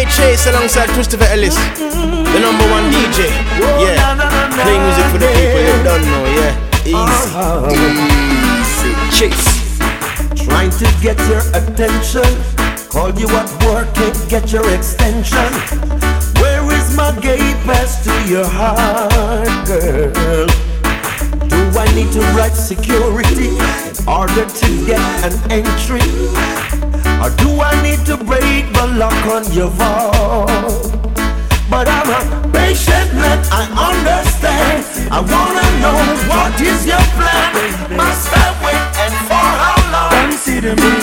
Chase alongside Christopher Ellis, the number one DJ. Yeah, playing music for the people you don't know. Yeah, easy. Chase. Trying to get your attention. Called you at work, can't get your extension. Where is my gate pass to your heart, girl? Do I need to write security in order to get an entry? Or do I need to break the lock on your vault? But I'm a patient man, I understand. I wanna know what is your plan. Must I wait and for how long? Consider me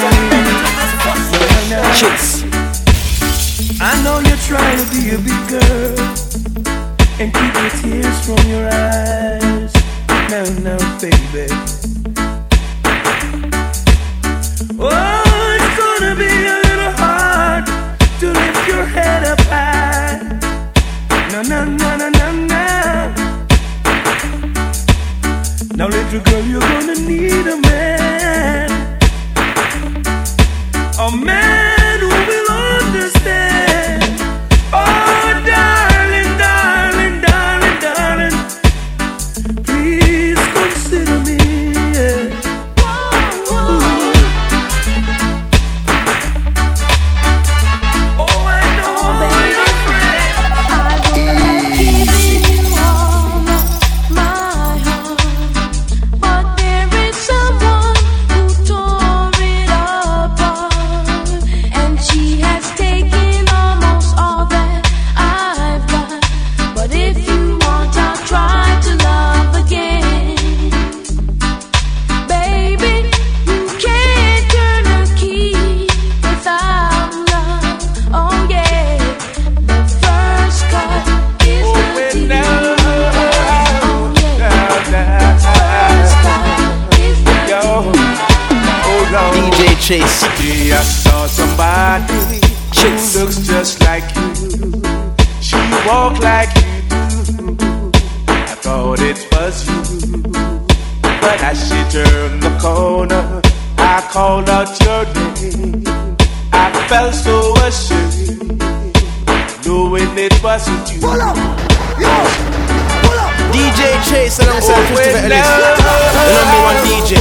Chase. I know you're trying to be a big girl and keep the tears from your eyes. Now, baby. Oh, it's gonna be a little hard to lift your head up high. No. Now, little girl, you're gonna need a man. A man who will understand. Oh, darling, darling, darling, darling, please consider me. Yeah. Oh, I know you're afraid. I wanna keep you all my heart, but there is someone who tore it apart, and she has taken almost all that I've got. But if you want, I'll try to love again. Baby, you can't turn a key without love. Oh yeah, the first cut is the deep. Oh yeah, first cut is the deep. DJ Chase. I saw somebody who looks just like you. She walked like you do. I thought it was you, but as she turned the corner, I called out your name. I felt so ashamed, knowing it wasn't you. DJ Chase alongside Christopher Ellis, the number one DJ.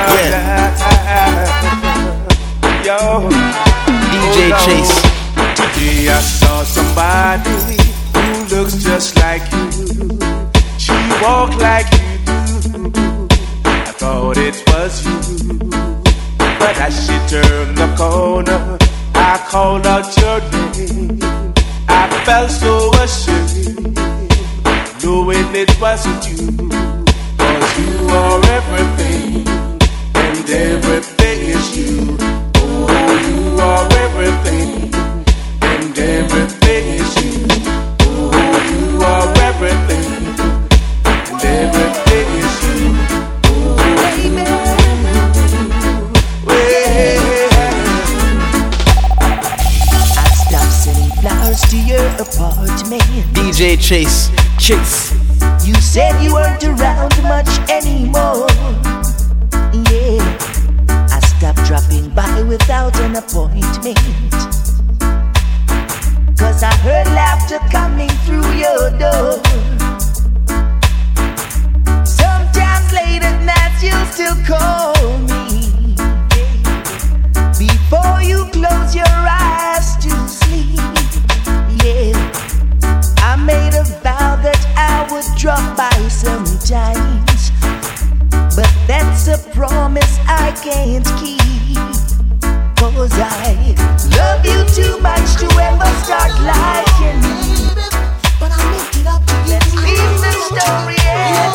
Yeah. DJ Chase. Today I saw somebody who looks just like you. She walked like you do. I thought it was you, but as she turned the corner, I called out your name. I felt so ashamed, knowing it wasn't you. 'Cause you are everything, and everything is you. Oh, you are everything, and everything is you. Oh, you are everything, and everything is you. Oh, baby. I stopped sending flowers to your apartment. DJ Chase. Chase. You said you weren't around much anymore. Yeah, I stopped dropping by without an appointment. 'Cause I heard laughter coming through your door. Sometimes late at night you'll still call me. Before you close your eyes to sleep. Yeah, I made a vow that I would drop by sometimes, but that's a promise I can't keep. 'Cause I love you too much to ever start liking me. But I make it up to you. Let's leave the story at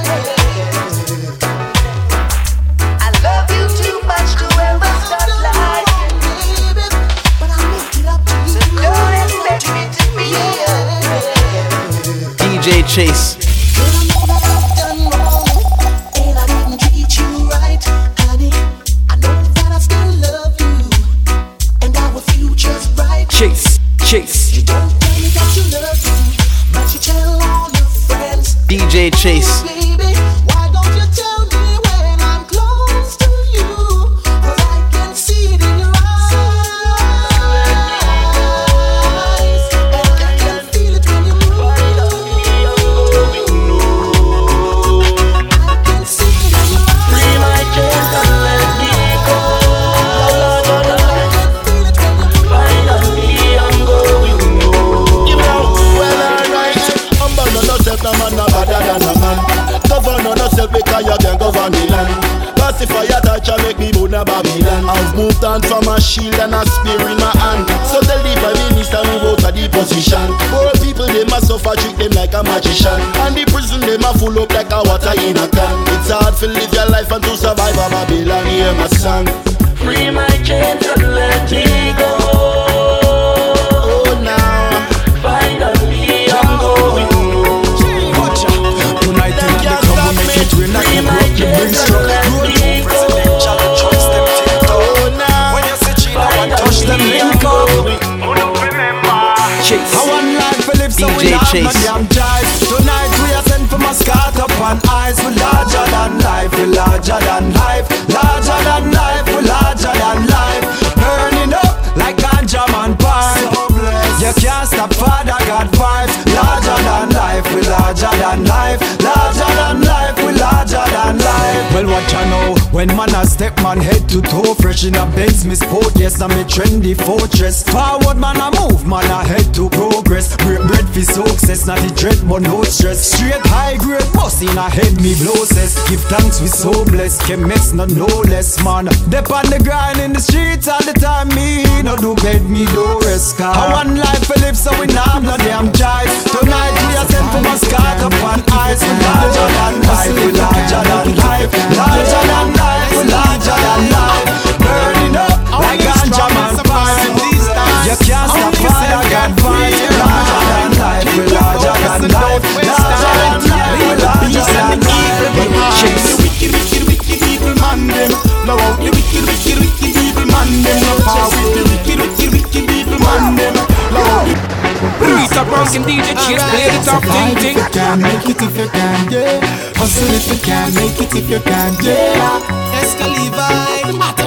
I love you too much to ever start liking me. But I make it up to you. So don't expect me to be DJ Chase. Chase, Chase. You don't tell me that you love me, but you tell all your friends. DJ Chase. Baby, why don't you tell me when I'm close to you? 'Cause I can see it in your eyes. Moved on from a shield and a spear in my hand. So tell the Prime Minister move out of the position. Poor people they must suffer, treat them like a magician. And the prison they must full up like a water in a can. It's hard to live your life and to survive a Babylon. Hear my song. Free my chains and let me go. Oh now, finally I'm going home. Tonight in the club we make it rain like a broke the bring struck. Presidential trust them take up. When you say China one touch them link up. Chase. I want life for live so we have no damn jive. Tonight we are sent for mascot up on eyes. We larger than life, we larger than life. Larger than life, we larger than life. Burning up like ganja man pipe. You can't stop Father God vibes. Larger than life, we larger than life. Larger than life, we larger than life. Well, what you know, when man a step man head to toe, fresh in a Benz, me sport, yes, I'm a trendy fortress. Forward man a move, man a head to progress. Break bread for success, not the dread but no stress. Straight high grade bust in a head me blow says. Give thanks we so blessed, can mess not no less man. Dep on the grind in the streets all the time, me no do bed, me do rest. I want life for live so we not no damn jive. Tonight we are sent for mascot up on ice. We larger than life, we larger than life. Larger than life, we larger than life. Burning up like ganja man fire. You can't stop Father God vibes. Larger than life, we larger than life. Larger than life, we larger than life. The wicked, wicked, wicked evil man them. Blow out the wicked, wicked, wicked evil man them. No power with the wicked, wicked, wicked evil man them. Blow out the Release a Bronx and DJ Chase, play the top thing thing. If you can, make it if you can, yeah. Hustle if you can, make it if you can, yeah. Escalivi.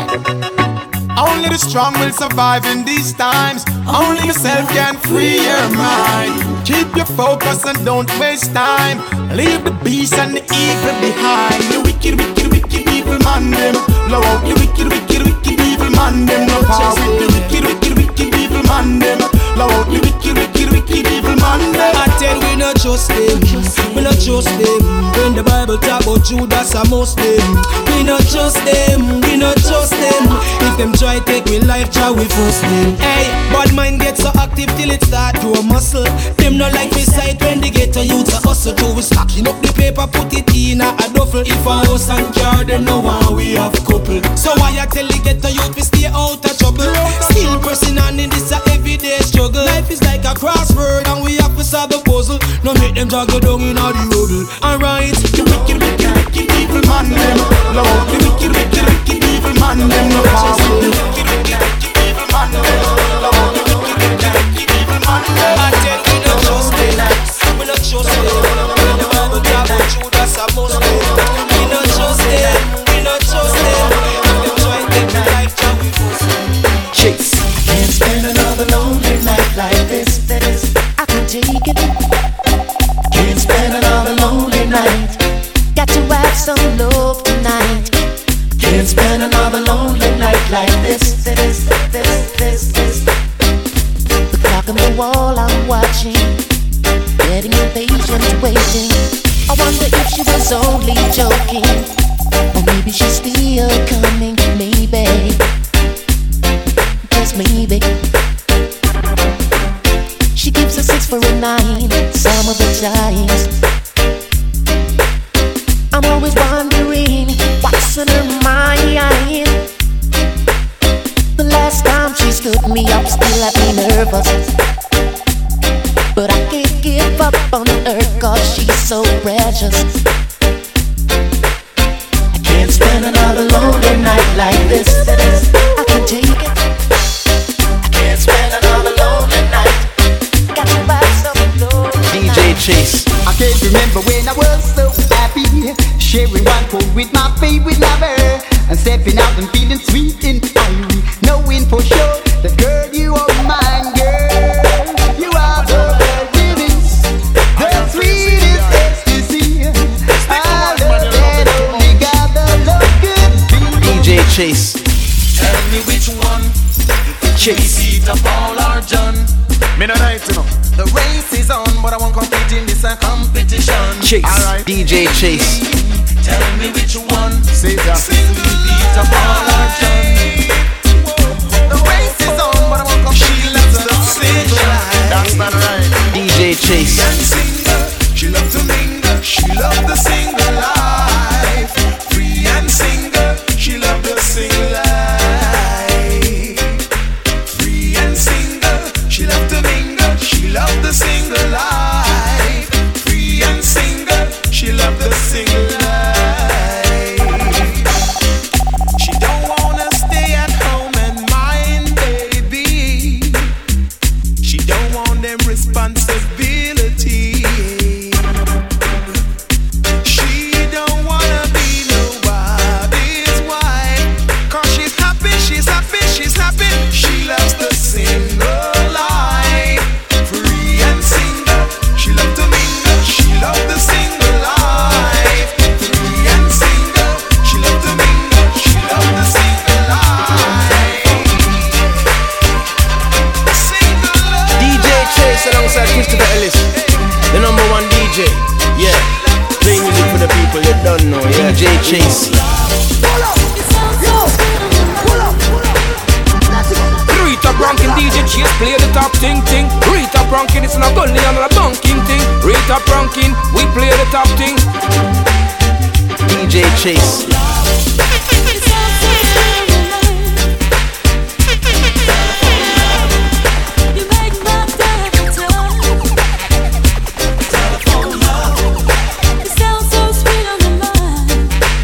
Only the strong will survive in these times. Only yourself can free your mind. Keep your focus and don't waste time. Leave the beast and the evil behind. The wicked, wicked, wicked evil man them. Blow out the wicked, wicked, wicked evil man them. No power with the wicked, wicked, wicked evil man them. Blow out the wicked, wicked, wicked evil man them. I tell we not trust them, we not trust them. When the Bible talk about Judas a Muslim, we not trust them, we not trust them. If them try take we life, try we force them. Hey, bad mind get so active till it start to a muscle. Them not like me sight when they get a youth a hustle. So we stacking up the paper, put it in a duffel. If a house and car, then no one we have couple. So why I tell the get a youth we stay out of trouble. Still pressing on in this a everyday struggle. Life is like a crossword and we have to solve the puzzle. No make them juggle down in all the road. Alright, the wicked, wicked, wicked evil man them. Blow out the wicked, wicked, wicked evil man them. No power with the wicked, wicked, wicked evil man them. Blow out the wicked, wicked, wicked evil man them. I tell we not trust them, we not trust them. When the Bible talk about Judas a Muslim, we not trust them, we not trust them. If them try take the life, try we force them. Chase. Can't spend another lonely night like this. I can take it. Can't spend another lonely night. Got to have some love tonight. Can't spend another lonely night like this. The clock on the wall I'm watching, getting impatient waiting. I wonder if she was only joking, or maybe she's still coming. Maybe, just maybe. She gives a 6 for a 9 some of the times. I'm always wondering what's in her mind. The last time she stood me up still had me nervous, but I can't give up on her cause she's so precious. I can't spend another lonely night like this. I can take it. I can't spend another lonely night. Got to buy some love. DJ Chase. I can't remember when I was so happy, sharing one phone with my favorite lover, and stepping out and feeling sweet and fiery, knowing for sure that girl you are mine, girl. You are the sweetest ecstasy. I love that only God the love could be. DJ Chase. Tell me which one. Chase. Beat up all our John. Me no night, you know. The race is on, but I won't compete in this competition. Chase. Alright. DJ Chase. Tell me which one. Say that. Beat up all our John. Chase. Free and single, she love to mingle. She love the single life. Free and single, she love the single life. Free and single, she love to mingle. She love the single life. Free and single, she love the single life. She don't wanna stay at home and mind baby. She don't want them responsibility. She don't wanna be nobody's wife. 'Cause she's happy, she's happy, she's happy. She loves the single life. Free and single, she loves to mingle. She loves the single life. Free and single, she loves to mingle. She loves the single life. Single life. DJ Chase alongside Christopher Ellis, the number one DJ. Yeah, play music for the people you don't know. Yeah, DJ Chase. Rita Brankin, DJ Chase, play the top ting ting. Rita Brankin, it's not only another bunking thing. Rita Brankin, we play the top ting. DJ Chase. You make my day every time. It sounds so sweet on the line.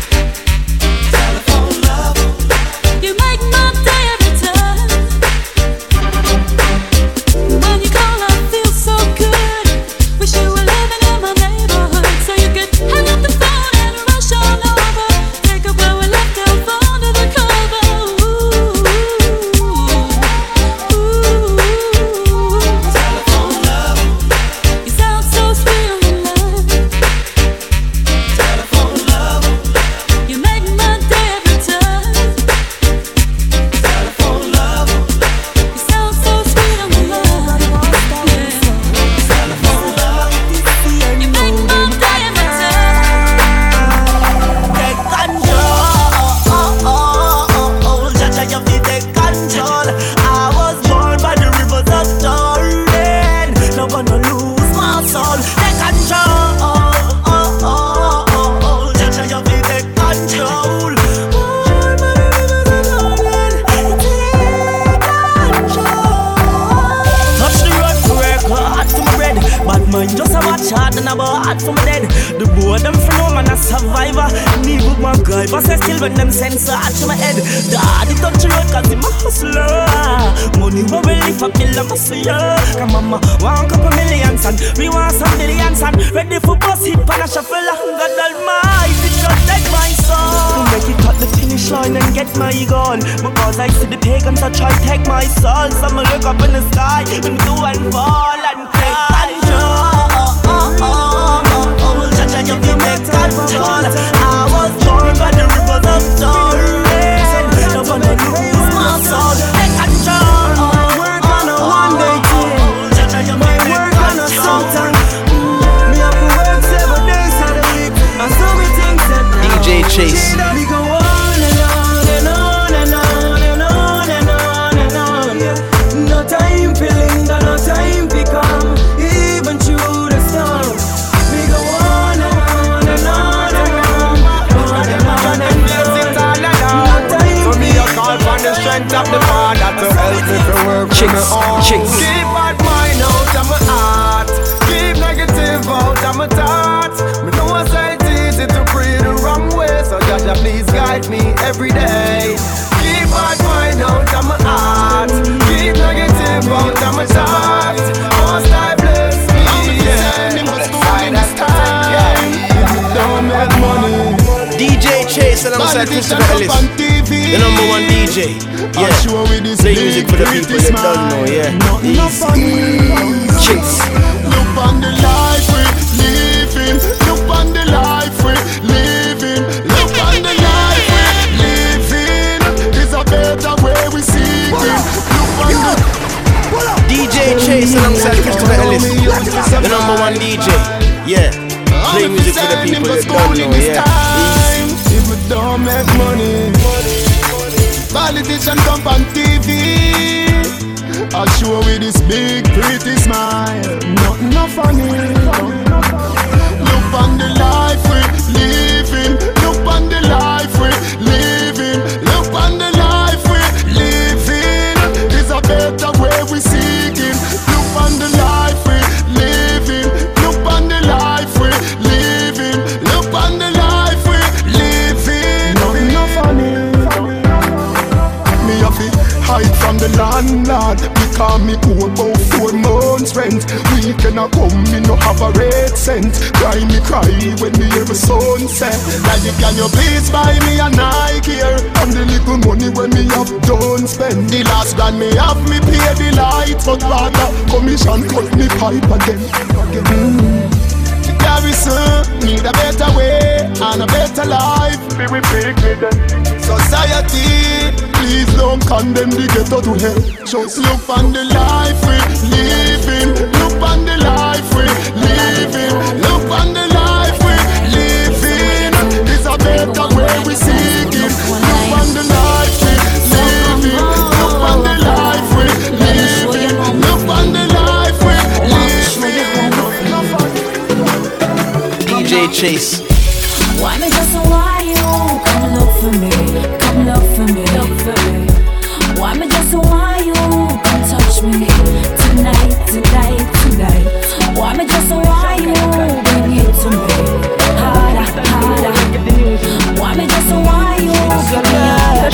You make my day every time. When you call, I feel so good. Wish you were living in my neighborhood, so you could hang up the phone and rush on over. Take up where we left off under the cover. Ooh, telephone love. You sound so sweet on the line. Telephone love. You make my day every time. Telephone love. You sound so sweet on the line. Telephone love. You make my day every time. Take control, Jaja, you feel take control. I was born by the rivers of Jordan. Not gonna lose my soul. Take control, Jaja, you feel take control. Born by the rivers of Jordan. Take control. Touch the road to work hard for my bread. Bad mind just a watch hard and about hard for my dead. The boy them for no man a survivor. Need book my guy, but I still when them sends hard to my head. Daddy touch the road 'cause him a hustler. Money where we live up till I'm a hustler. Come mama, want couple millions and we want some billions and ready for bus hip and a shuffle. God Almighty, just take my soul. Make it cut the finish line and get my goal. Because I see the pagans that try take my soul. Some look up in the sky and do and fall and take control. Jaja, you feel make control. I was born by the rivers of Jordan. Don't wanna lose my soul. Take control. Work on a one day thing. Jaja, you make work on a something. Me have to work 7 days of the week. And so we think that DJ Chase. we go on and on and on and on and on and on and on. No time for linger, no time for come. Even through the storm, we go on and on and on and on and on and on. No time For me, I call for the strength of the Father to help me to work with my own. Keep bad mind out of my heart. Keep negative out of my thoughts. Me know I say it's easy to breathe the wrong way, so Jaja, please guide me every day. Keep bad mind out of my heart. Keep negative out of my thoughts. Most I bless me, yeah. Don't make money. DJ Chase alongside Christopher Ellis, the number one DJ. Yeah, play music for the people that don't know. Yeah, Chase. Look on the life we living. Look on the life we living. Look on the life we living. It's a better way we seeking. Look on the DJ Chase alongside Christopher Ellis, the number one DJ. Yeah, play music for the people that don't know. Yeah, if we don't make money, politicians come on TV. I show with this big pretty smile. Nothing no funny. Look on the life we living. Look on the life we living. Look on the life we living. There's a better way we seeking. Look on the life we living. Look on the life we living. Look on the life we living. Nothing no funny. Me have to hide from the landlord because me owe about 4 months rent. Weekend a come, me no have a red cent. Cry when me hear my son say, Daddy, can you please buy me a Nike here? And the little money when me have done spend. The last grand me have me pay the light, but rather commission cut me pipe again. The garrison need a better way and a better life. Society, please don't condemn the ghetto to hell. Just look on the life we living. Look on the life we living. Look on the life we living. It's a better way we seeking. Look on the life we living. Look on the life we living. Look on the life we living. DJ Chase. Why me just why you come look for me, come look for me, look for me. Why me just why you come touch me tonight, tonight, tonight. Why me just why you bring it to me harder, harder. Why me just why you bring me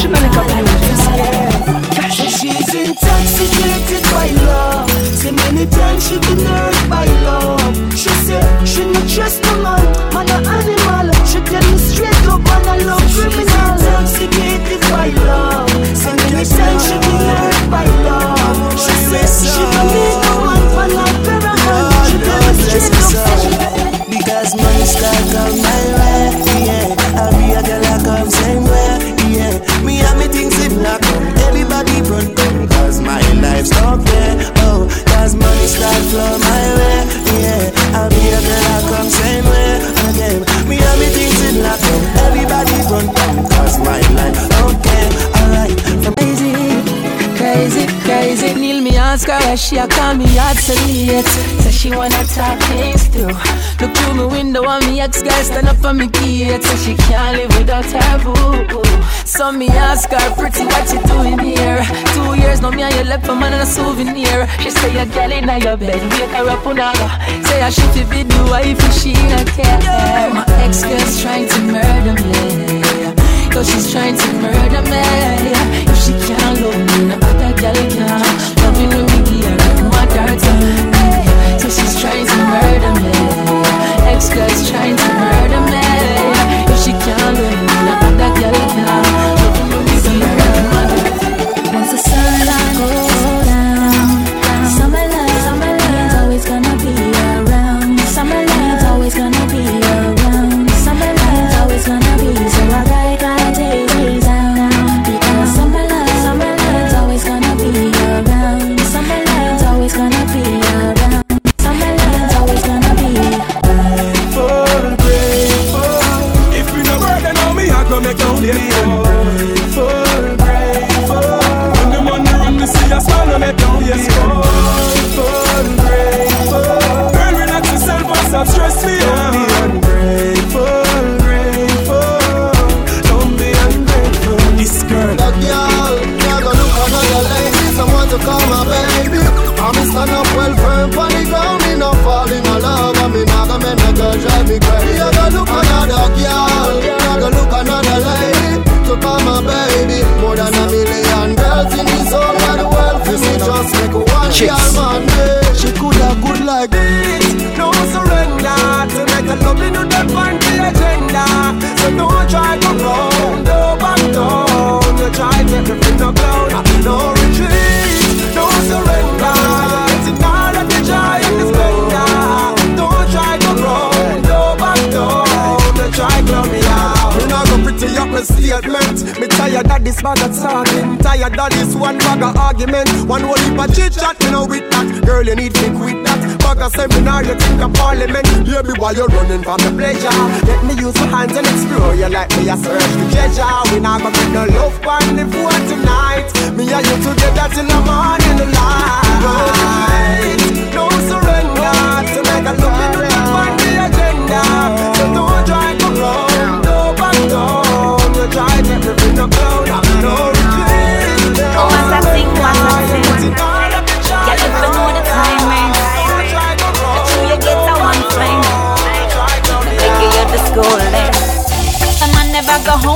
harder. She's intoxicated by love. So many times she been hurt by love. She said she not trust a man, man a animal. She tell me straight up and I love criminal. Intoxicated by love. So many times she been hurt by love. She said she don't need no one for love, paranoid. She tell me straight up. Because money start come my way, yeah. I'll be a girl that come same way, yeah. Me and me things if not come, everybody run come. Cause my life's not fair, oh. Cause money start flow my way, yeah. I'll be a girl that come same way again. Me and me things if not come, everybody run come. Cause my life okay, alright. Crazy, crazy, crazy. Neil me ask her why she a call me out so late. Say she wanna talk things through. Look through my window and me ex-guy stand up on me gate. Say she can't live without her boo. So me ask her, pretty, what you doing here? 2 years now me and you left for man and a souvenir. She say a girl in your bed, wake her up on her. Say I should be the wife if she don't care. My ex-girl's trying to murder me. Cause she's trying to murder me. If she can't love me, no other girl can. Love me when me give her my dirty. So she's trying to murder me. Ex-girl's trying to murder me. If she can't love me, no other girl can. Love me when me give her my dirty. Once the sunlight goes down, summerline's always gonna be around. Summerline's always gonna be around. Summerline's always gonna be. So I gotta take these down. Because summerline's always gonna be around. Summerline's always gonna be around. Summerline's always gonna be grateful, grateful. If we no burden on me, I go make no grateful, grateful. When the money run, me see us all make no grateful, grateful. Girl, relax yourself and stop stress me out. Ungrateful, grateful. Don't be ungrateful. This girl, that girl, can't go look another lady. Someone to call my baby. I'm stand up well firm on the ground. Me not fall in love, and me not gonna make no girl drive me crazy. I go look another girl, can't go look another lady. To call my baby, more than a million girls in this whole wide world. For me just make one girl man. She coulda good like this. no surrender. To make a love in the on the agenda. So don't try to round, no back down. You try to make me no clown. No retreat, no surrender. It's all of the joy and the splendor. Don't try to round, no back down. You try to clown me out. You know go pretty up my statement. Me tired of this bag of talking. Tired of this one bag of argument. One whole heap of chit chat, you know with that. Girl, you need to quit that. Bag of seminar, you think of parliament. Hear me while you're running from the pleasure. Let me use my hands and explore you like me a search the treasure. We not gonna get no love on the phone tonight. Me and you together till the morning light.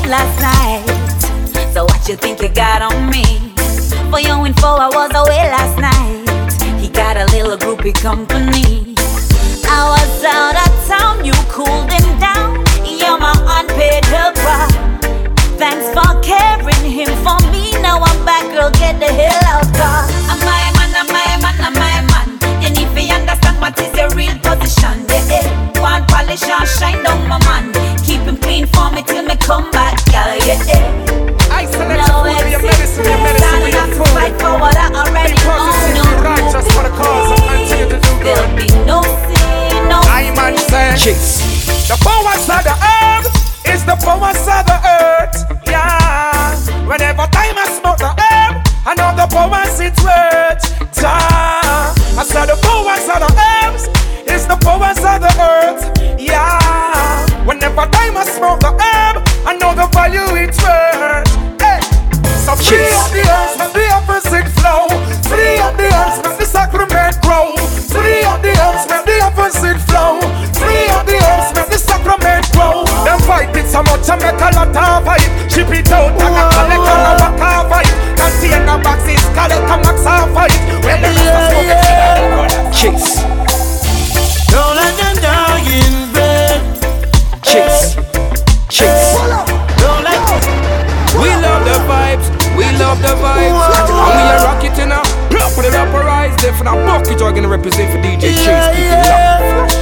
away last night. So what you think you got on me? For your info, I was away last night. He got a little groupie company. I was out of town, you cooled him down. You're my unpaid helper. Thanks for caring him for me. Now I'm back, girl, get the hell out. I'm my man, I'm my man, I'm my man. You need to understand what is your real position. Yeah, one polish and shine down my man. Keep him clean for me till me come back, girl. Yeah, I select no food, your medicine, your food. Fight for what I already own. No, righteous for the cause and continue to do good. There'll be no sin, no I man say, Chase. the powers of the earth is the powers of the earth. Yeah, whenever time I smoke the herb, I know the powers it's worth. I said the powers of the herbs is the powers of the earth. Yeah, whenever time I smoke the herb, I know the value it's worth. Hey. So free up the earth, let the opposite flow. Free up the earth, let the sacrament grow. Free up the earth, let the opposite flow. Free up the earth, let the sacrament grow. Them fight it so much I make a lot of it. Ship it out and I collect on a back of it. Container boxes, collect a max of it. When the rest of smoke it, Chase. Don't let them die in bed. Chase. Chase. Don't let them. we love the vibes, we love the vibes. And we are rock it in a for the rapper eyes. There for the bucket, you're gonna represent for DJ Chase. Keep it locked.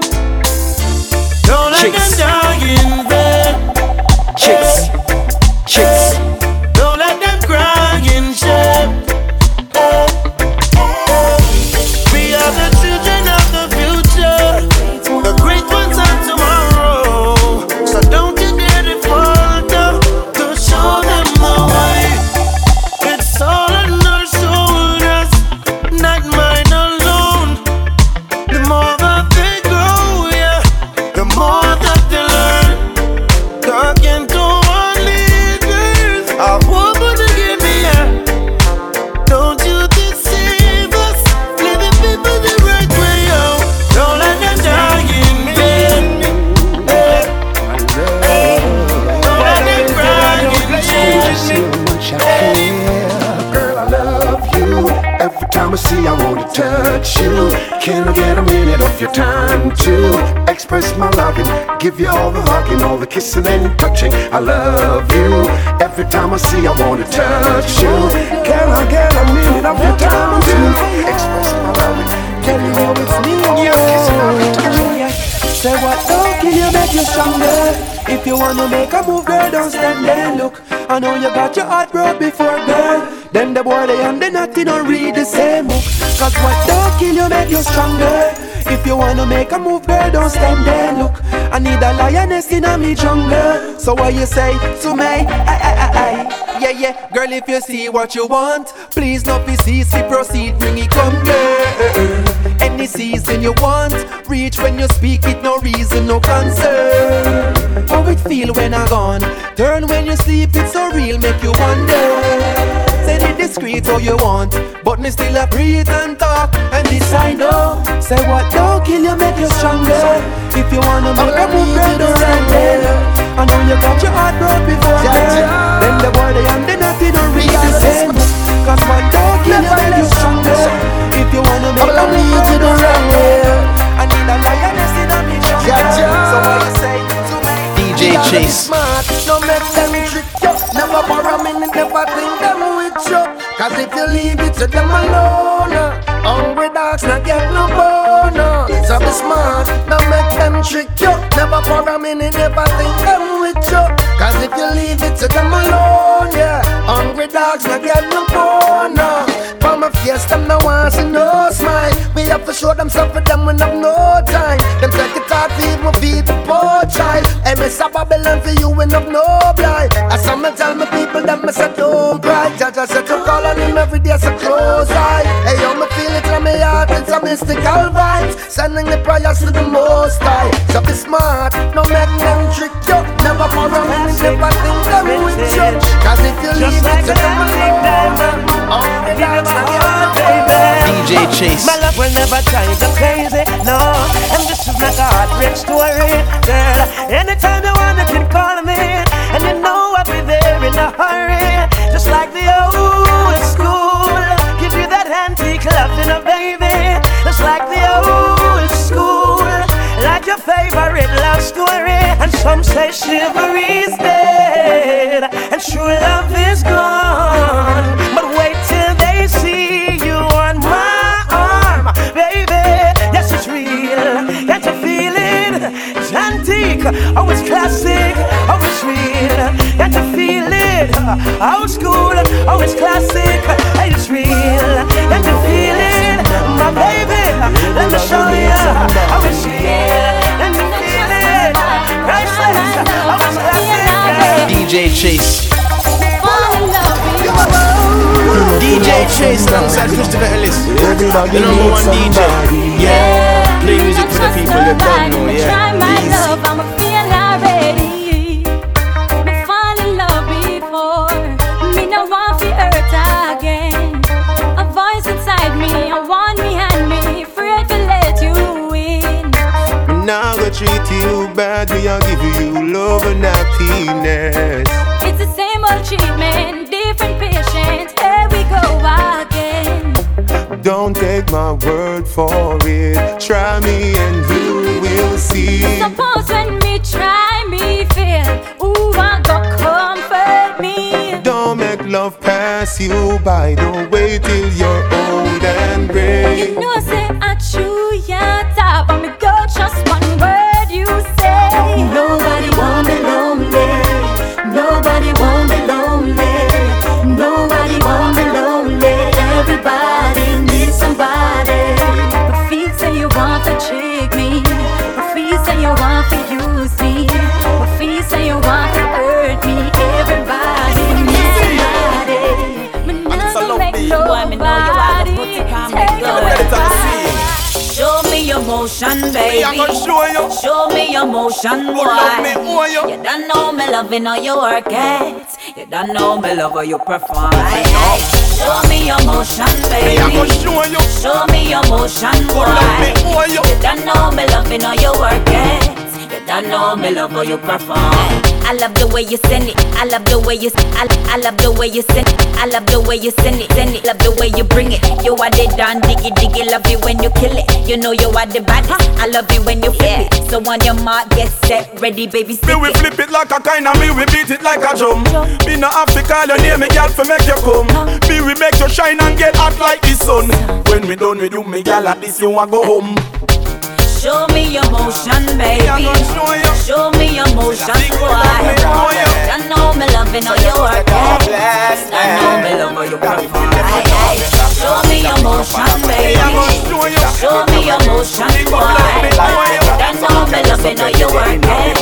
Don't let them die in bed. Chase. Chase. Don't let them cry in shame. We are the children of the future, the great ones of tomorrow. So don't you dare to falter to show them the way. It's all on our shoulders, not mine alone. The more that they grow, yeah, the more that they learn. Talking to our leaders, I hope to give me a. Don't you deceive us, living people the right way, yo. Don't let them die in vain. Don't let them cry in shame. Girl, I love you. Every time I see, I want to touch you. Can I get a minute of your time to express my loving? Give you all the hugging, all the kissing and touching. I love you. Every time I see, I want to touch you. Can I get a minute of your time to express my loving? Tell you how it's me and you. Say what don't kill you, make you stronger. If you wanna make a move, girl, don't stand there. Look, I know you got your heart broke before, girl. Then the boy they and the naughty don't read the same book. Cause what don't kill you, make you stronger. If you wanna make a move, girl, don't stand there. Look, I need a lioness in a me jungle. So what you say to me? Yeah, yeah, girl, if you see what you want, please not be cease, we proceed, bring it come, girl. Any season you want, reach when you speak it, no reason, no concern. How it feel when I gone, turn when you sleep, it's so real, make you wonder. Say it discreet how you want, but me still a breathe and talk, and this I know. Say what don't kill you, make you stronger. If you wanna make a move, girl, don't stand there. I know you got your heart broke before, girl. Then the boy they and the naughty don't read the same. Cause what don't kill you, make you stronger. If you wanna make a move, you don't run there. I need a lioness in a me jungle. So what you say to me? DJ Chase. Smart, no make them trick you. Never borrow me, never think them with you. Cause if you leave it to them alone, hungry dogs not get no bone. So be smart, no make them trick you. Never borrow me, never think them with you. Cause if you leave it to them alone, yeah, hungry dogs not get no bone. For my face, them no want to no smile. We have to show them stuff for them when have no time. Them take it out, feed my feet, the poor child. And me say Babylon for you when have no blind. As some tell me people that me say don't cry. Judge I said to call on him every day, so close eye. Hey, yo, me feel it from my heart, it's a mystical vibes. Sending the prayers to the Most High. So be smart, no make them trick you. Never borrow me, never think them with you. Cause if you leave it to them alone, DJ Chase. My love will never drive you crazy, no. And this is like a heartbreak story, girl. Anytime you want, you can call me. And you know a hurry, just like the old school. Give you that antique loving, a baby, just like the old school. Like your favorite love story. And some say chivalry's dead and true love is gone. But wait till they see you on my arm, baby. Yes, it's real. Can't you feel it? It's antique, oh it's classic, oh it's real. Can't you feel it? Old school, oh it's classic, hey, it's real. Can't you feel it, my baby? Let me show you how it's real. Let me feel it, priceless, how it's classic. DJ Chase. DJ Chase alongside Christopher Ellis. The number one DJ. Yeah, play music for the people that don't know. Yeah, try my love, I'ma feel already. Me fall in love before, me no want to hurt again. A voice inside me, I want me and me, afraid to let you in. Me nah go treat you bad, me a give you love and happiness. It's the same old treatment, different patients. Here we go again. Don't take my word for it. Try me and you will see. Suppose when me try, me feel, ooh, I go comfort me. Don't make love pass you by. Don't wait till you're old and gray. You know, say I chew your top, and me go just one word you say. Nobody want me lonely. Nobody want me lonely. Nobody want me lonely. Everybody needs somebody. But feel say you want to trick me. But feel say you want to use me. But feel say you want to hurt me. Everybody needs somebody. Me never make nobody take away. Show me your motion, baby. Show me your motion, boy. You don't know me loving how you work it. You don't know me love how you perform. Show me your motion, baby. Show me your motion, boy. You don't know me loving how you work it. You don't know me love how you perform. I love the way you send it. I love the way you. I love the way you send it. I love the way you send it. Send it. Love the way you bring it. You are the damn diggy diggy. Love you when you kill it. You know you are the baddest. I love you when you flip it. So on your mark, get set, ready, baby. Me we flip it like a kind of me we beat it like a drum. Me no have to call your name, me gal for make you come. Me we make you shine and get hot like the sun. When we done with you, me gal at this you a go home. Show me your motion, baby. Show me your motion, boy. I know me loving how you work it. I know me love how you perform. Show me your motion, baby. Show me your motion, boy. I know me loving how you work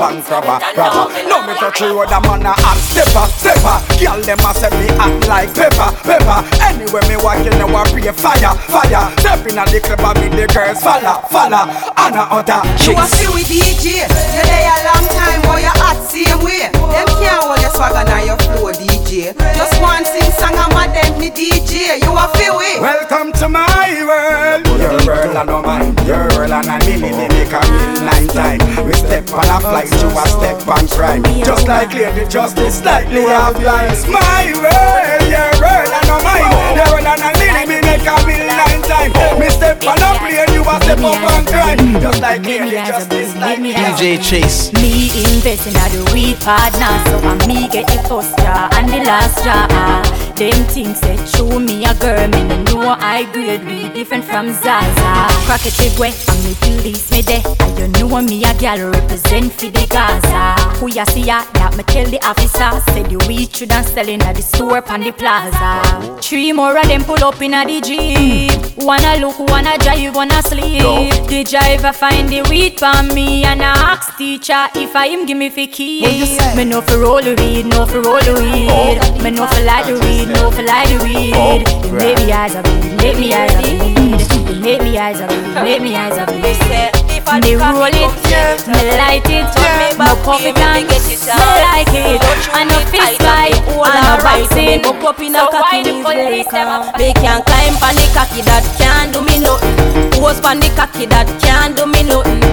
it. No me touch you with a man a hot stepper. Girl them a say me act like pepper. Anyway me walking now a pray fire. Stepping at the club and me the girls follow. Anna Otta. You a see with DJ. You there a long time, boy you hot same way. Them can't hold your swagger now your flow DJ. Just one sing song and my them me DJ. You a feel it. Welcome to my world. Your world and no mine. Your world and a me make a real 9 time. We step on a flight, you a step on crime. Just like Lady Justice, slightly half lines. My world, your world and no mine. Your world and a me make a real 9 time. Me step on a plane, you a step up on crime. Just like Lady Justice, like DJ Chase. Me invest in the weed partner, so I me get the first jar and the last jar. Them things say show me a girl, me no know I grade we different from Zaza. Crack it big way, and me police me there. And you know me a girl represent for the Gaza. Who ya see ya? That me tell the officer. Say the weed should and selling at the store and the plaza. 3 more of them pull up in a the Jeep. Wanna look, wanna drive, wanna sleep. The driver find the weed for me and I ask teacher if I him give me fi keys. Me no for roll the weed, no for roll the weed. Me no for light the weed, no for light the weed. You make me eyes of weed, make me eyes of weed. You make me eyes of weed, make me eyes of weed. Me roll it, me light it, me puff it and me like it. And no fist fight, and no boxing. Up in a cocky police they can't climb on the cocky that can't do me nothing. Post on the cocky that can't do me nothing.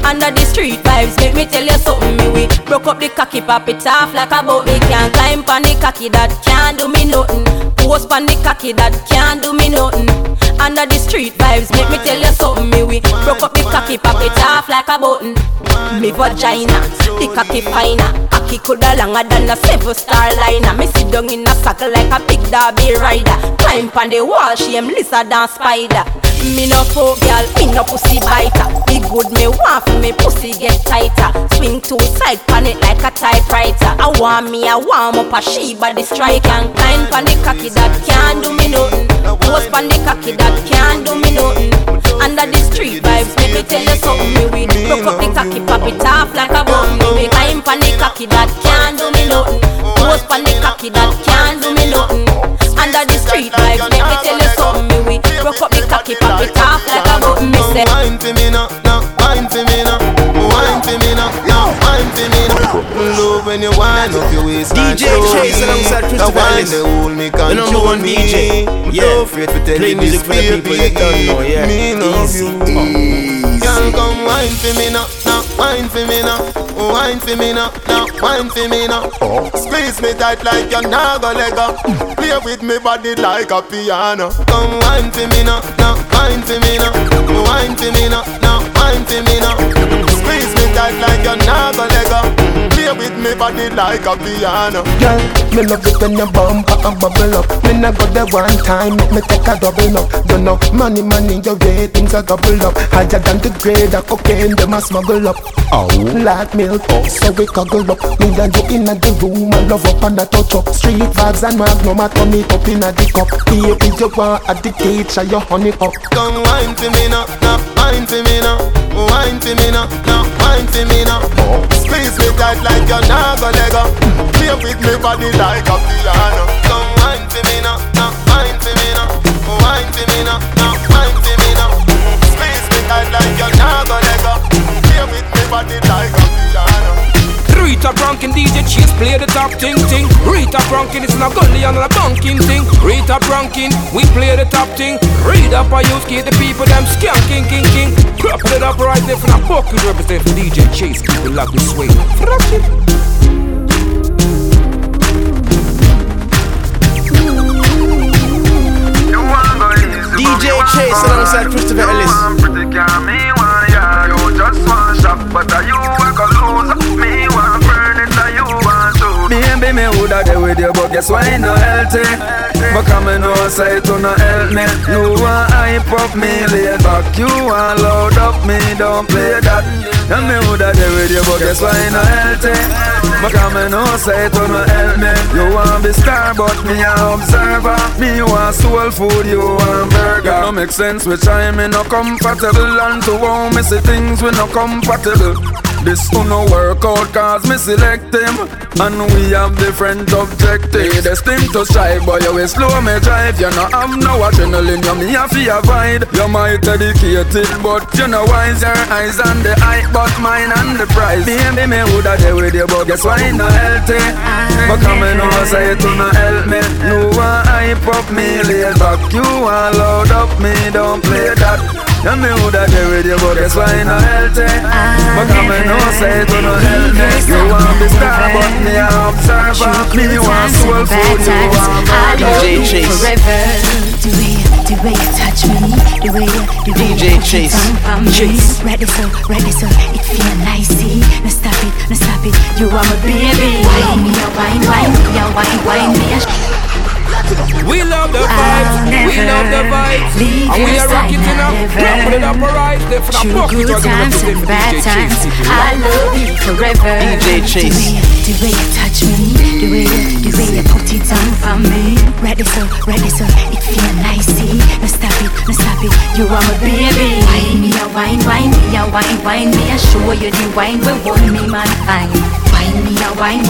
Under the street vibes, make me tell you something, me we broke up the cocky, pop it off like a boat. Me can't climb on the cocky, that can't do me nothing. Post on the cocky, that can't do me nothing. Under the street vibes, make me tell you something, me we broke up the cocky, pop it off like a button. Me vagina, the cocky finer. Cocky coulda longer than a 7-star liner. Me sit down in a circle like a big derby rider. Climb on the wall, shame lizard and spider. Me no folk girl, me no pussy biter. Be good, me want for me pussy get tighter. Swing to side pan it like a typewriter. I want me a warm up a she body strike. And climb pan the cocky that can't do me nothing. Post pan the cocky that can't do me nothing. Under the street vibes, make me tell you something, me we broke up the cocky, pop it off like a button. Me climb pan the cocky that can't do me nothing. Post pan the cocky that can't do me nothing. Under the street vibes, make me tell you something, me we broke up the cocky, pop it off like a button. Me say, wine for me now, wine for me now, wine for me now, wine for me now. Love when you wine up your waist. DJ Chase alongside Christopher Ellis, the number one DJ. Yeah, play music for the people that don't know. Yeah, easy. Girl, come wine for me now, wine for me now, wine for me now, wine for me now. Squeeze me tight like you're not gonna let go. Play with me body like a piano. Come wine for me now, wine for me now, wine for me now, wine for me now. Squeeze me tight like you're not gonna let go. Play with me body like a piano. Girl, me love it when you bump and bubble up. Me nah go there one time, make me take a double up. You know, money, your ratings are double up. Higher than the grade of cocaine, them a smuggle up. Oh, like milk, so we cuddle up. Me and you in the room, and love up and a touch up. Street vibes and magnum, I turn it up in a the cup. Baby, you want a the cage, and your honey up. Come wine for me now, wine for me now, wine for me now, wine for me now. Squeeze me tight like you're not gonna let go. Play with me body like a piano. Come wine for me now, wine for me now, wine for me now, wine for me now. Squeeze me tight like you're not gonna let go. Play with me body like a piano. Rita Franklin, DJ Chase play the top ting. Rita Franklin is not gully and a bunking thing. Rita Franklin, we play the top ting. Read up or use kid the people them skanking king. Clap it up right there from the bucket represent for DJ Chase. Keep it like this way. DJ Chase alongside Christopher Ellis. But are you a loser? Me want burn it, are you want to? Baby, me woulda there with you, but guess why no healthy? But come and no say to no help me. You want hype up me, lay back. You want load up me, don't play that. And me woulda there with you, but guess why no healthy? But come and no say to no help me. You want be star, but me a observer. Me want soul food, you want burger. It no make sense which I me no comfortable. And to how me see things we no compatible. This who no work out cause me select him. And we have different objectives. Destined to strive, but you will slow me drive. You no have no adrenaline, you me have to avoid. You might dedicated, but you know wise. Your eyes on the eye, but mine on the prize. Baby, me woulda there with you, but guess why no healthy? But come and no say to no help me. You want hype up me, lay back. You want load up me, don't play that. And me woulda there with you, but guess why no healthy? But come and no say to no help me. You want be star, but me a observer. Me want soul food, you want burger. DJ Chase. The way you touch me, the way you DJ Chase. Chase. Ready so, it feel nice. No stop it, you are my baby. Wine me a wine, wine me a. We love the vibes, and we are rocking it up, clapping it up alright. They're for the bucket, good times and bad times. I love you forever. DJ Chase. The way you touch me, the way you put it on for me. Ready so, it feel nice. No stop it, you are my baby. Wine me a wine me a show you the wine we hold me mankind. Wine me a wine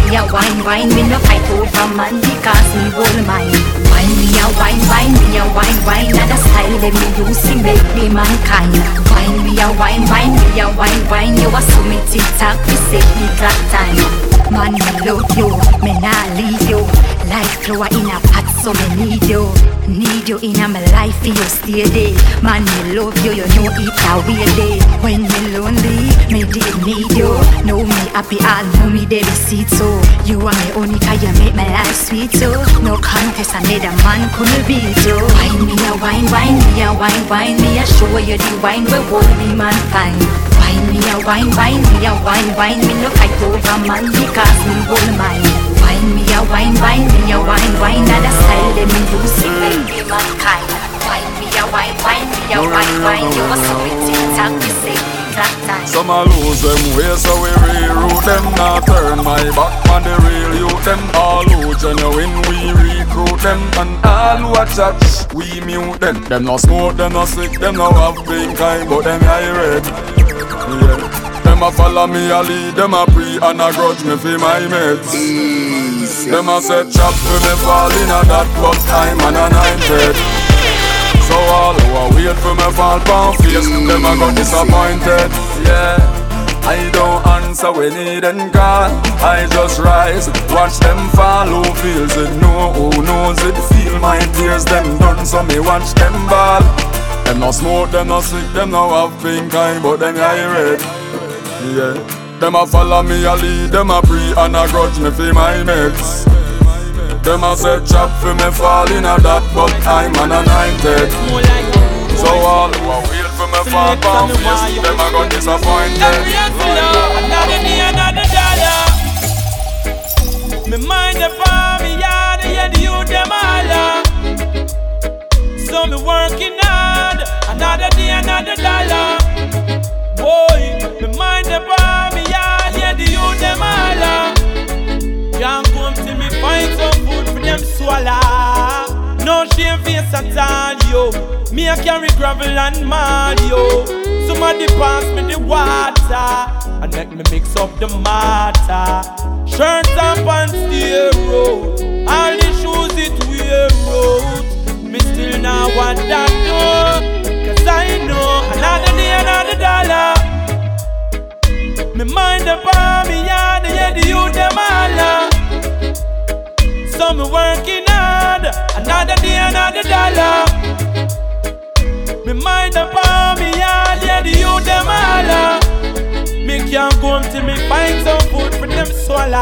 me no fight over man because me hold mine. Wine me a wine and a style that me use to make me mankind. Wine me a wine you a summit TikTok we set me clock time. Man me love you, me nah leave you. Life flow in a pot so me need you. need you in my life, you stay there. Man, me love you, you know it how we day. When me lonely, me did need you. Know me happy, all know me they be sweet. So you are my only cause you make my life sweet. So no contest, another man couldn't beat you. Wine me a wine, wine me a wine, wine me a show you the wine we hold me mankind. Wine me a wine, wine me a wine, wine me no fight over man because me hold mine. Wine me a wine, wine me a wine, wine that a style them me use to make me mankind. Wine me a wine, wine me a wine, wine you a so it TikTok you say that time. Some a lose them way so we reroute them. Not turn my back on the real youth them. All who genuine we recruit them. And all who a chat we mute them. Them no smoke, them no sick, them no have been kind, but them irate. Yeah. Them a follow me a lead, them a pre and a grudge me for my mates. Them a set trap for me fall in a that but time and anointed. So all who a wait for me fall pound face, them a got disappointed. Yeah, I don't answer when they then call. I just rise, watch them fall. Who feels it, know who knows it. Feel my tears, them done, so me watch them ball. Them no smoke, them no sick, them no have pink eye, but them irate. Yeah, them a follow me a lead, them a pre and a grudge me for my mates. Them a set trap for me fall in a that, but I'm an anointed. So all who a wait for me fall pound face, them a got disappointed. Another day, another dollar. Me mind the farm, yard, yeah, the youth them all. So me working hard. Another day, another dollar. Boy, me mind the farm, yard, yeah, the youth them all. Can't come till me find some food for them swallow. No shame face at all, yo. Me a carry gravel and mud, yo. Somebody pass me the water and make me mix up the matter. Shirt and pants stay road, all the shoes it wear road. Me still not want that no, cause I know another day, another dollar. Me mind the bar, me yard, yeah, the youth them all. So me working hard, another day, another dollar. Me mind the bar, me yard, yeah, the youth them all. Me can't go until me find some food for them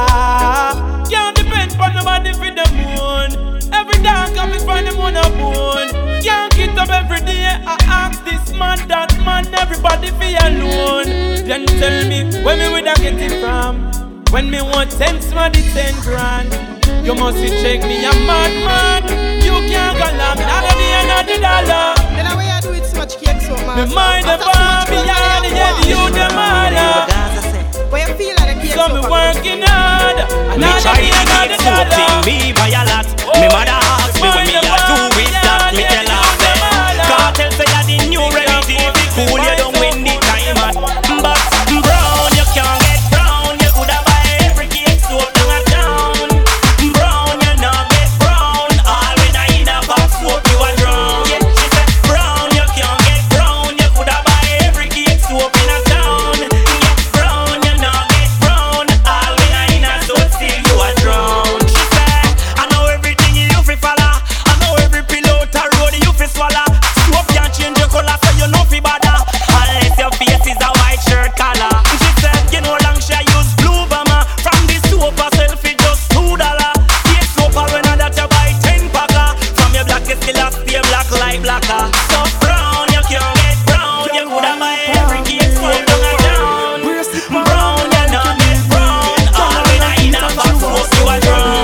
swallow. Can't depend on nobody for the moon. Every day come and find them on a bone. Can't get up every day, I ask this man, that man, everybody feel alone. Then tell me, where me would I get it from? When me want 10 somebody 10 grand. You must check me, a madman. You can't go along, another day, another dollar. Then I way I do it so much cake so much. Me mind the bar, me yard, yeah, you them all. But you feel like the cake so me working hard. Me try to get something, me buy a lot. Me mother ask me when me a do with that. Me tell her say, cartel say you the new remedy. Cool you don't win the time at. But brown you can't get brown. You coulda buy every cake soap down a town. Brown you not get brown. All when I in a box soap you a drown. Yeah, she said brown you can't get brown. You coulda buy every cake soap in a town. Yeah, brown you not get brown. All when I in a soap still you a drown. She said I know everything you fi follow. I know every pillow to road you fi swallow. Soap can't change your color so you know fi bother. Unless your face is a white shirt color. She said you know long she use blue bomber. From the soap herself it just $2. Take soap when I that you buy 10 packer. From your black you still a stay black like blacker. So brown you can't get brown. You coulda buy every cake soap down a town. Brown you not get brown. All when I in a box soap you a drown.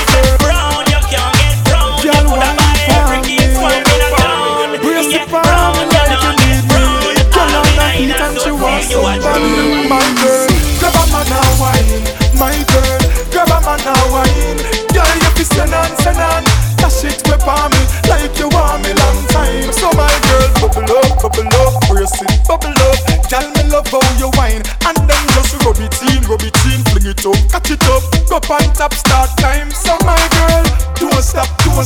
Brown you can't get brown. You coulda buy every cake soap in a town. Brown you not get brown. All when I in a soap you a drown. My girl, grab a man and wine. My girl, grab a man and wine. Girl, you fi send on. Dash it whip on me like you want me long time. So my girl, bubble up, brace it, bubble up. Girl, me love how you wine, and then just rub it in, fling it up, catch it up, go on top, start time. So my girl, don't stop,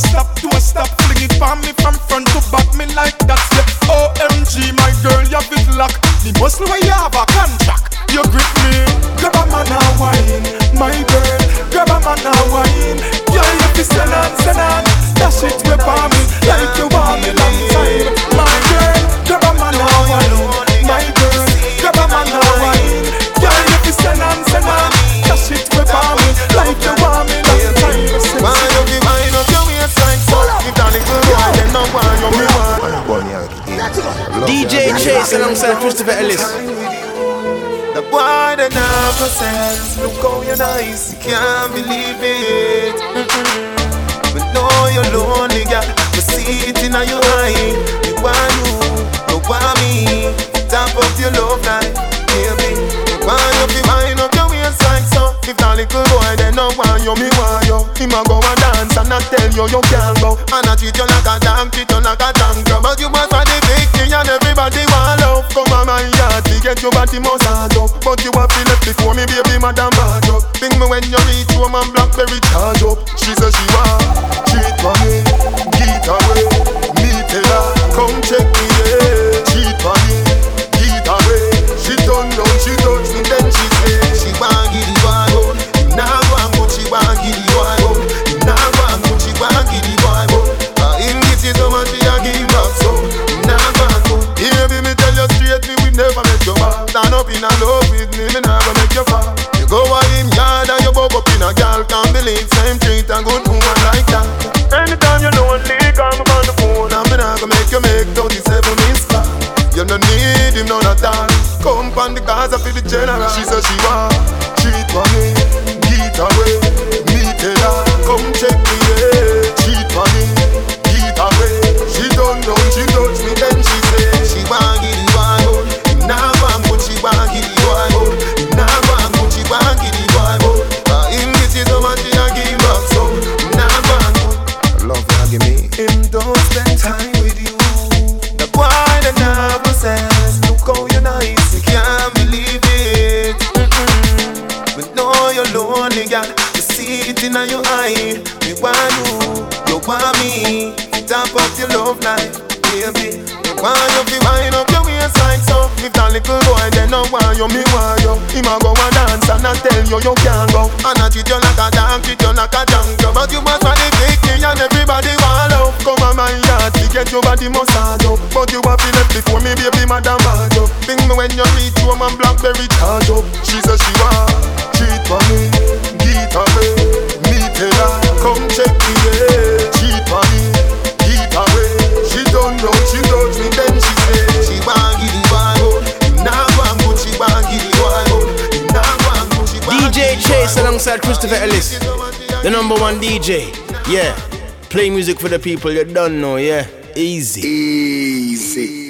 fling it for me from front to back, me like that. Yeah, OMG, my girl, you big lock. The muscle where you have a contract, you grip me. Grab a man and wine, my girl, grab a man and wine. Girl, you fi send on, dash it whip on me DJ Chase alongside Christopher Ellis. The boy that never says, look how you're nice, you can't believe it. But know you're lonely, girl. You see it in your eye. You want you want me. Top up your love life, baby. You want you to wind up your waistline, so if that little boy then no want you, me want you. Him a go and dance and I tell you you can't go. And I treat you like a dog, treat you like a tanker. But you must have the big thing and everybody want love. Come on my yard, we get your body most hard up. But you have to left before me, baby, madam bad up. Think me when you reach home and Blackberry charge up. She says she want cheat for me, get away. Me tell her, come check me, yeah. Cheat for me, get away. She turn down, she touch me, then she say she want give the boy home. Now go and put she want give the boy home. Now go and put she want give the boy home. Him get you so much, she a give back so. Now go and put, baby, me tell you straight, me will never make you fall. Stand up in a love with me never make you fall. You go a him yard and you bug up in a girl. Can't believe same treat a good woman like that. Anytime you lonely, call me on the phone. I'm gonna make you make 37 missed call. You don't need him none at all. Come on the cars up to the general. She says she want cheat for me, get away. Me tell her, come check me, yeah. Cheat for me, get away. She don't know, she touch me, then she say she want give the boy home. Now one put she want give the boy home. Now one put she want give the boy home. Him get you so much, she a give back so. Now one put love you give me. Him don't spend time with you. The boy that never says, look how you're nice, you can't believe it. But know you're lonely, girl. You see it in your eye. Me want you want me. Top up your love life, baby. Me want you to wind up your waistline, so if that little boy then no want you, me want you. Him a go and dance and I tell you you can't go. And I treat you like a dog, treat you like a jungle. But you must want the big thing and everybody want love. Come on my yard, we get your body massage up. But you have to left before me, baby, madam bad up. Think me when you reach home and Blackberry charge up. She says she want cheat for me, get away. Me tell her, come check me, yeah. Cheat for me, get away. She don't know, she touch me, then she say she want give the boy home. Now one put she want give the boy home. Now one put she want DJ Chase alongside Christopher Ellis, the #1 DJ. Yeah, play music for the people you don't know. Yeah, easy.